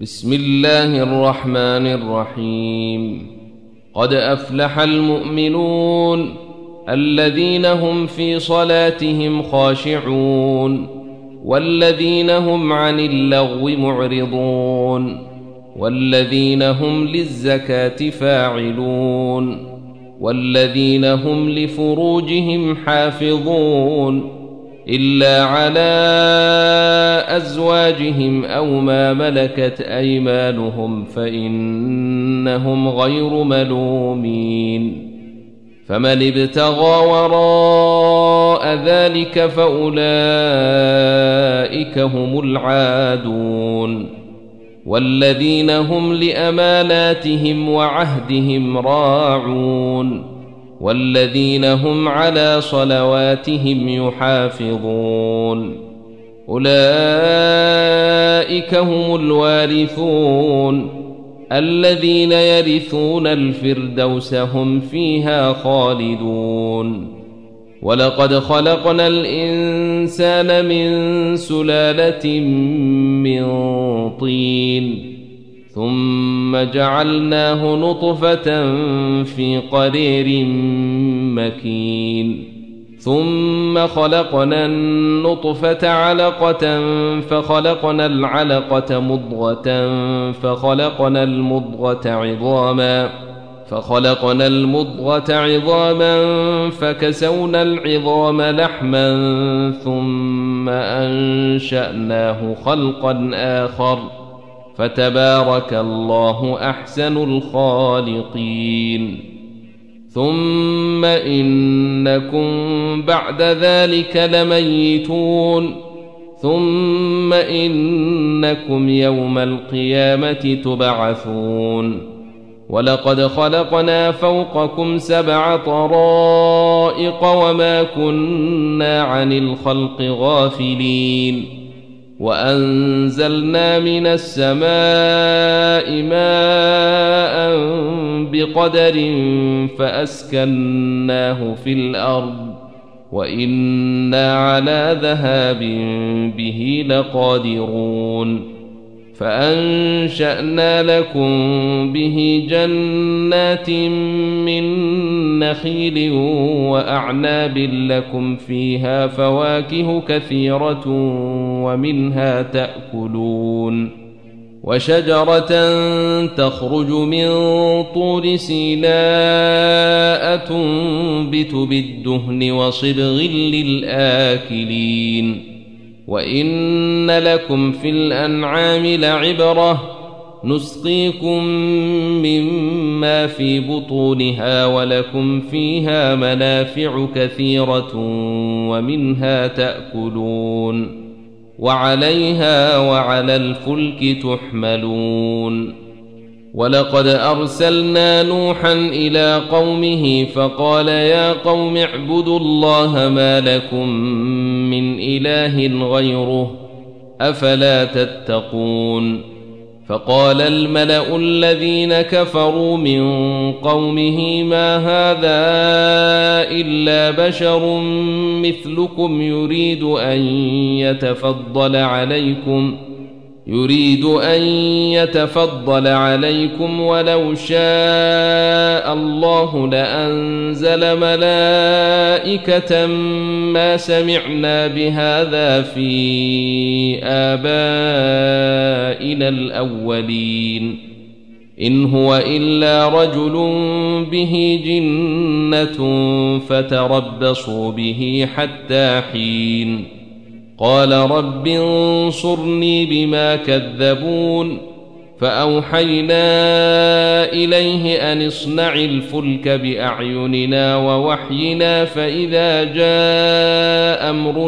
بسم الله الرحمن الرحيم. قد أفلح المؤمنون الذين هم في صلاتهم خاشعون والذين هم عن اللغو معرضون والذين هم للزكاة فاعلون والذين هم لفروجهم حافظون إلا على أزواجهم أو ما ملكت أيمانهم فإنهم غير ملومين. فمن ابتغى وراء ذلك فأولئك هم العادون. والذين هم لأماناتهم وعهدهم راعون والذين هم على صلواتهم يحافظون. أولئك هم الوارثون الذين يرثون الفردوس هم فيها خالدون. ولقد خلقنا الإنسان من سلالة من طين ثم جعلناه نطفة في قرير مكين ثم خلقنا النطفة علقة فخلقنا العلقة مضغة فخلقنا المضغة عظاما فكسونا العظام لحما ثم أنشأناه خلقا آخر فتبارك الله أحسن الخالقين. ثم إنكم بعد ذلك لميتون ثم إنكم يوم القيامة تبعثون. ولقد خلقنا فوقكم 7 طرائق وما كنا عن الخلق غافلين. وأنزلنا من السماء ماء بقدر فأسكناه في الأرض وإنا على ذهاب به لقادرون. فأنشأنا لكم به جنات من نخيل وأعناب لكم فيها فواكه كثيرة ومنها تأكلون. وشجرة تخرج من طور سيناء تنبت بالدهن وصبغ للآكلين. وإن لكم في الأنعام لعبرة نسقيكم مما في بطونها ولكم فيها منافع كثيرة ومنها تأكلون وعليها وعلى الفلك تحملون. ولقد أرسلنا نوحا إلى قومه فقال يا قوم اعبدوا الله ما لكم من إله غيره أفلا تتقون. فقال الملأ الذين كفروا من قومه ما هذا إلا بشر مثلكم يريد أن يتفضل عليكم ولو شاء الله لأنزل ملائكة ما سمعنا بهذا في آبائنا الأولين إن هو إلا رجل به جنة فتربصوا به حتى حين. قال رب انصرني بما كذبون. فأوحينا إليه أن اصنع الفلك بأعيننا ووحينا فإذا جاء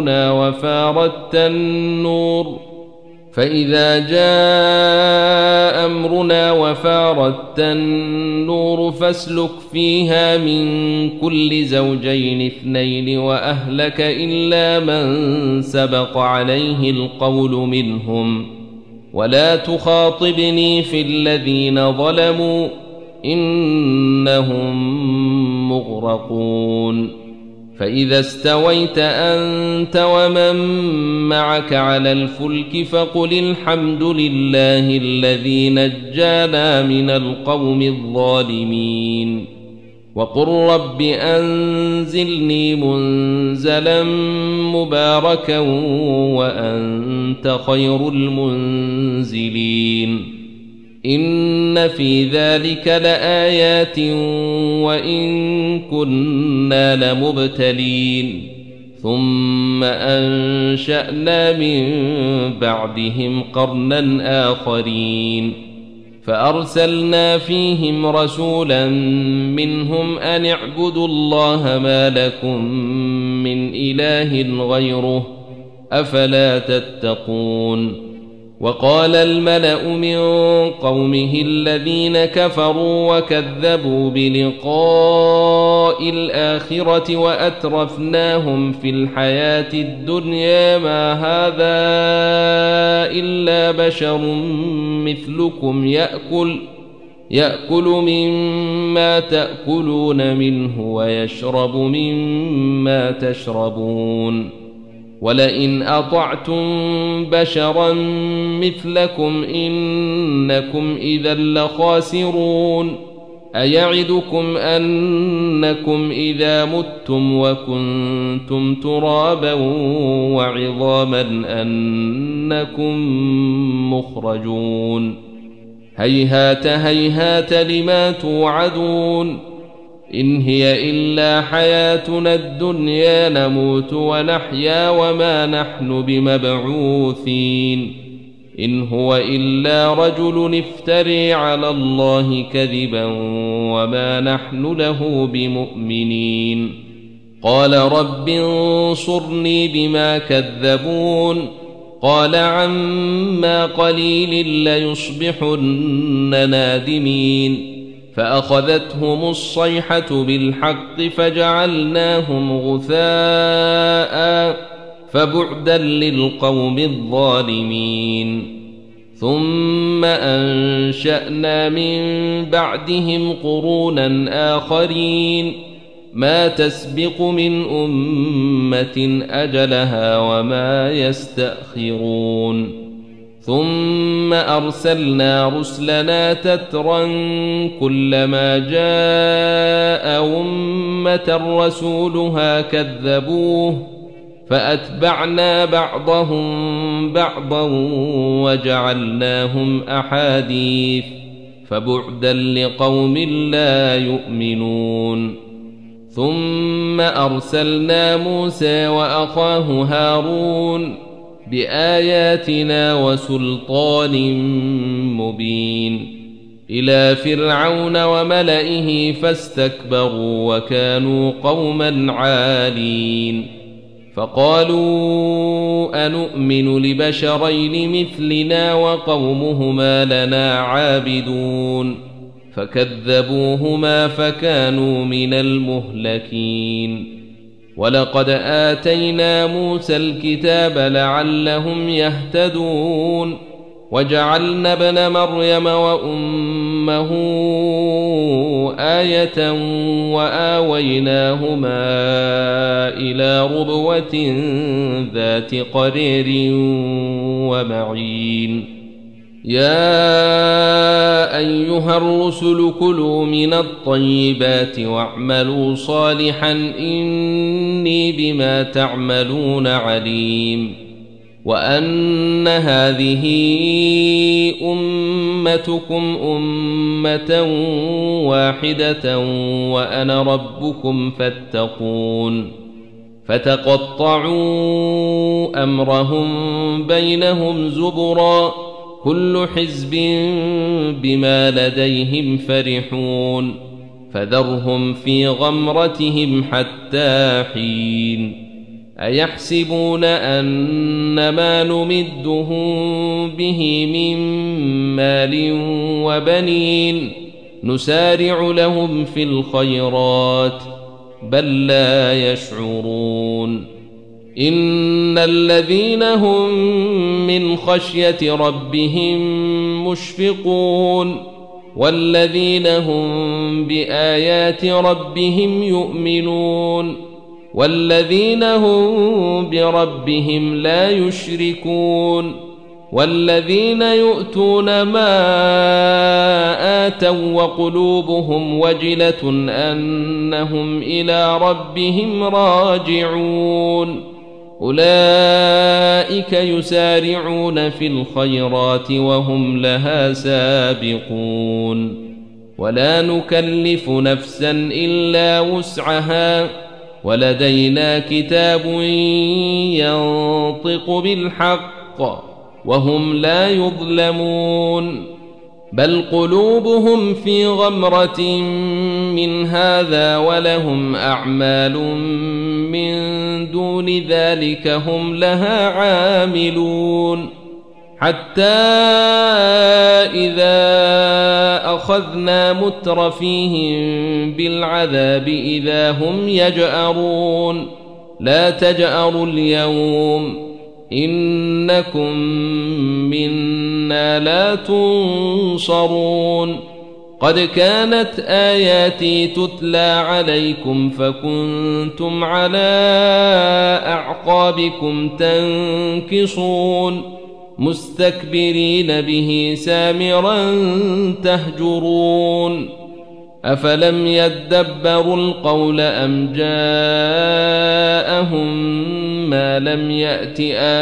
أمرنا وفاردت النور فاسلك فيها من كل زوجين 2 وأهلك إلا من سبق عليه القول منهم ولا تخاطبني في الذين ظلموا إنهم مغرقون. فإذا استويت أنت ومن معك على الفلك فقل الحمد لله الذي نجانا من القوم الظالمين وقل رب أنزلني منزلا مباركا وأنت خير المنزلين إن في ذلك لآيات وإن كنا لمبتلين ثم أنشأنا من بعدهم قرنا آخرين فأرسلنا فيهم رسولا منهم أن اعبدوا الله ما لكم من إله غيره أفلا تتقون وقال الملأ من قومه الذين كفروا وكذبوا بلقاء الآخرة وأترفناهم في الحياة الدنيا ما هذا إلا بشر مثلكم يأكل مما تأكلون منه ويشرب مما تشربون ولئن أطعتم بشرا مثلكم إنكم إذا لخاسرون أيعدكم أنكم إذا متم وكنتم ترابا وعظاما أنكم مخرجون هيهات هيهات لما توعدون إن هي إلا حياتنا الدنيا نموت ونحيا وما نحن بمبعوثين إن هو إلا رجل افتري على الله كذبا وما نحن له بمؤمنين قال رب انصرني بما كذبون قال عما قليل ليصبحن نادمين فأخذتهم الصيحة بالحق فجعلناهم غثاء فبعدا للقوم الظالمين ثم أنشأنا من بعدهم قرونا آخرين ما تسبق من أمة أجلها وما يستأخرون ثم أرسلنا رسلنا تترا كلما جاء أمة رسولها كذبوه فأتبعنا بعضهم بعضا وجعلناهم أحاديث فبعدا لقوم لا يؤمنون ثم أرسلنا موسى وأخاه هارون بآياتنا وسلطان مبين إلى فرعون وملئه فاستكبروا وكانوا قوما عالين فقالوا أنؤمن لبشرين مثلنا وقومهما لنا عابدون فكذبوهما فكانوا من المهلكين ولقد آتينا موسى الكتاب لعلهم يهتدون وجعلنا ابن مريم وأمه آية وآويناهما إلى ربوة ذات قرير ومعين يا أيها الرسل كلوا من الطيبات واعملوا صالحا إني بما تعملون عليم وأن هذه أمتكم أمة واحدة وأنا ربكم فاتقون فتقطعوا أمرهم بينهم زبرا كل حزب بما لديهم فرحون فذرهم في غمرتهم حتى حين أيحسبون أن ما نمدهم به من مال وبنين نسارع لهم في الخيرات بل لا يشعرون إن الذين هم من خشية ربهم مشفقون والذين هم بآيات ربهم يؤمنون والذين هم بربهم لا يشركون والذين يؤتون ما آتوا وقلوبهم وجلة أنهم إلى ربهم راجعون أولئك يسارعون في الخيرات وهم لها سابقون ولا نكلف نفسا إلا وسعها ولدينا كتاب ينطق بالحق وهم لا يظلمون بل قلوبهم في غمرة من هذا ولهم أعمال من دون ذلك هم لها عاملون حتى إذا أخذنا مترفيهم بالعذاب إذا هم يجأرون لا تجأروا اليوم إنكم منا لا تنصرون قد كانت آياتي تتلى عليكم فكنتم على أعقابكم تنكصون مستكبرين به سامرا تهجرون أفلم يدبروا القول أم جاءهم ما لم يأت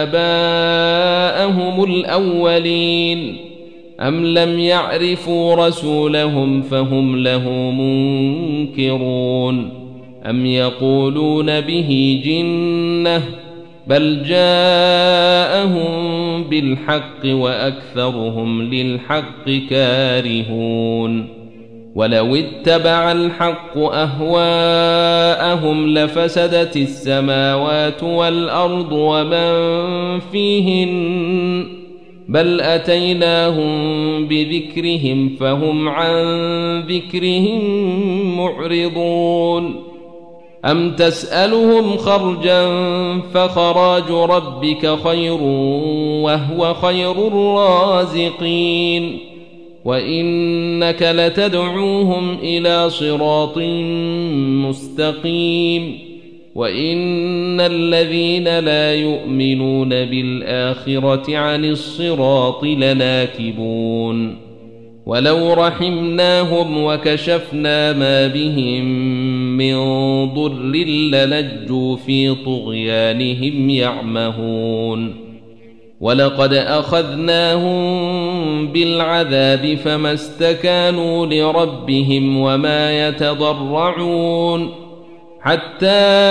آباءهم الأولين أم لم يعرفوا رسولهم فهم له منكرون أم يقولون به جنة بل جاءهم بالحق وأكثرهم للحق كارهون ولو اتبع الحق أهواءهم لفسدت السماوات والأرض ومن فيهن بل أتيناهم بذكرهم فهم عن ذكرهم معرضون أم تسألهم خرجا فخراج ربك خير وهو خير الرازقين وإنك لتدعوهم إلى صراط مستقيم وإن الذين لا يؤمنون بالآخرة عن الصراط لناكبون ولو رحمناهم وكشفنا ما بهم من ضر للجوا في طغيانهم يعمهون ولقد أخذناهم بالعذاب فما استكانوا لربهم وما يتضرعون حتى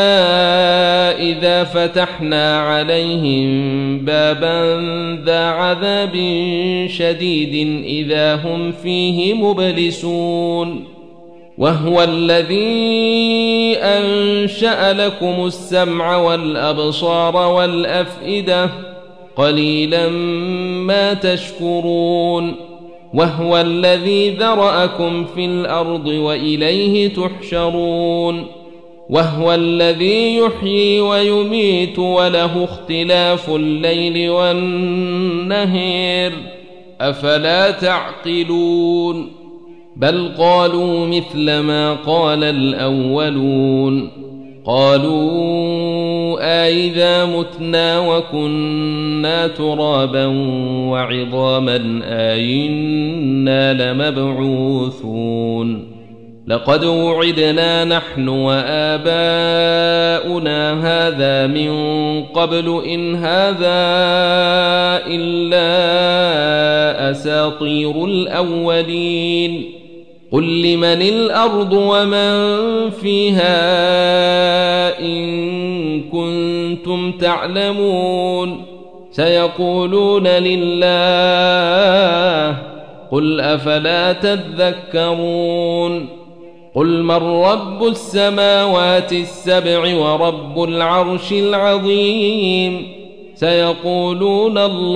إذا فتحنا عليهم بابا ذا عذاب شديد إذا هم فيه مبلسون وهو الذي أنشأ لكم السمع والأبصار والأفئدة قليلا ما تشكرون وهو الذي ذرأكم في الأرض وإليه تحشرون وهو الذي يحيي ويميت وله اختلاف الليل والنهار أفلا تعقلون بل قالوا مثل ما قال الأولون قالوا أإذا متنا وكنا ترابا وعظاما أإنا لمبعوثون لقد وعدنا نحن وآباؤنا هذا من قبل إن هذا إلا أساطير الأولين قل لمن الأرض ومن فيها إن كنتم تعلمون سيقولون لله قل أفلا تذكرون قل من رب السماوات السبع ورب العرش العظيم سيقولون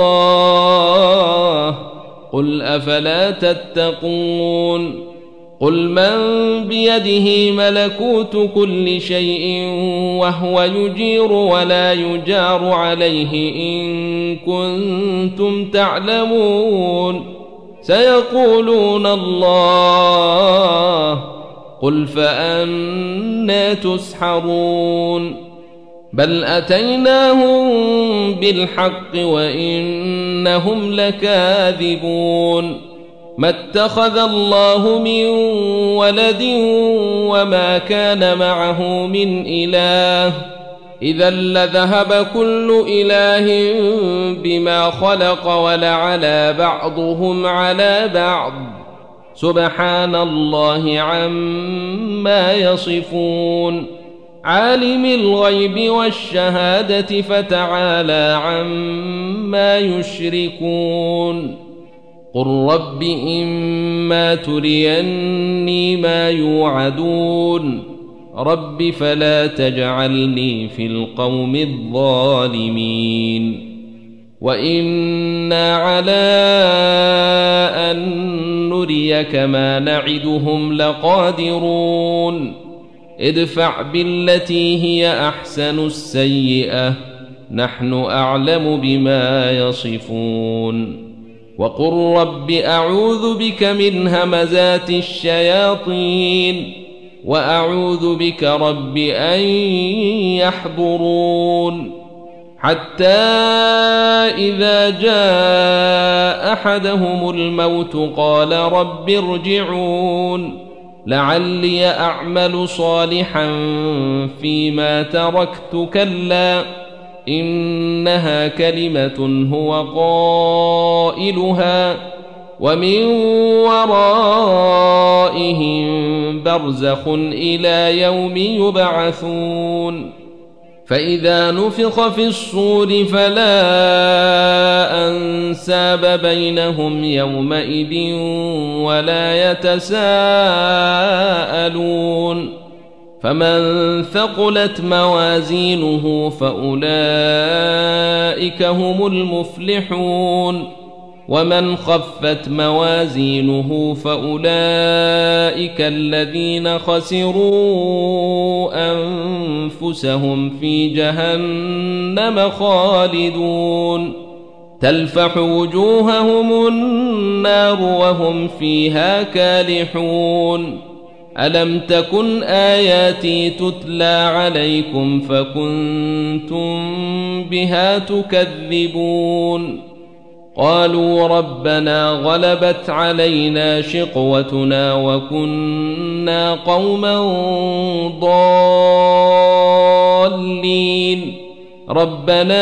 الله قل أفلا تتقون قل من بيده ملكوت كل شيء وهو يجير ولا يجار عليه إن كنتم تعلمون سيقولون الله قل فأنى تسحرون بل أتيناهم بالحق وإنهم لكاذبون ما اتخذ الله من ولد وما كان معه من إله إذا لذهب كل إله بما خلق ولعلى بعضهم على بعض سبحان الله عما يصفون عالم الغيب والشهادة فتعالى عما يشركون قل رب إما تريني ما يوعدون رب فلا تجعلني في القوم الظالمين وإنا على أن نريك ما نعدهم لقادرون ادفع بالتي هي أحسن السيئة نحن أعلم بما يصفون وقل رب أعوذ بك من همزات الشياطين وأعوذ بك رب أن يحضرون حتى إذا جاء أحدهم الموت قال رب ارجعون لعلي أعمل صالحا فيما تركت كلا إنها كلمة هو قائلها ومن ورائهم برزخ إلى يوم يبعثون فإذا نفخ في الصور فلا أنساب بينهم يومئذ ولا يتساءلون فمن ثقلت موازينه فأولئك هم المفلحون ومن خفت موازينه فأولئك الذين خسروا أنفسهم في جهنم خالدون تلفح وجوههم النار وهم فيها كالحون ألم تكن آياتي تتلى عليكم فكنتم بها تكذبون قالوا ربنا غلبت علينا شقوتنا وكنا قوما ضالين ربنا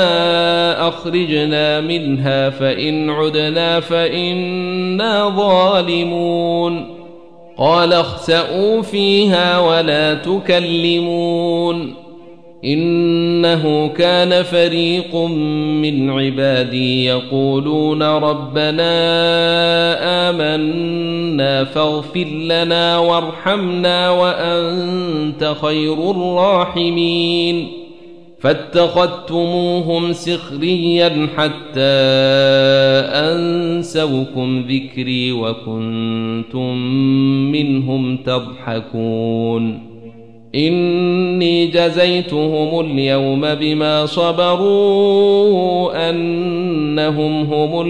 أخرجنا منها فإن عدنا فإنا ظالمون قال اخسئوا فيها ولا تكلمون إنه كان فريق من عبادي يقولون ربنا آمنا فاغفر لنا وارحمنا وأنت خير الراحمين فاتخذتموهم سخريا حتى أنسوكم ذكري وكنتم منهم تضحكون إني جزيتهم اليوم بما صبروا أنهم هم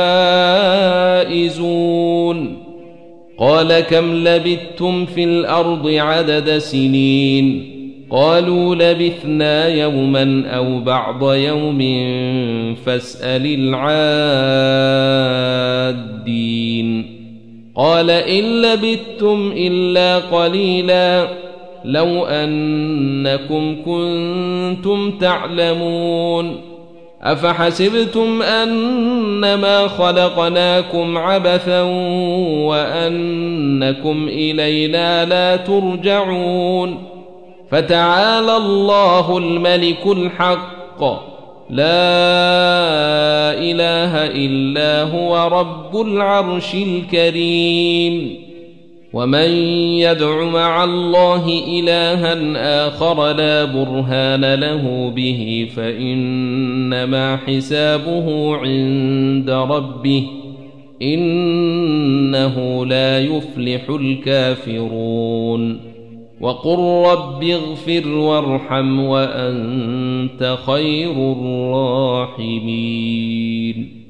الفائزون قال كم لبثتم في الأرض عدد سنين قالوا لبثنا يوما أو بعض يوم فاسأل العادين قال إن لبثتم إلا قليلا لو أنكم كنتم تعلمون أفحسبتم أنما خلقناكم عبثا وأنكم إلينا لا ترجعون فتعالى الله الملك الحق لا إله إلا هو رب العرش الكريم ومن يدع مع الله إلها آخر لا برهان له به فإنما حسابه عند ربه إنه لا يفلح الكافرون وقل رب اغفر وارحم وأنت خير الراحمين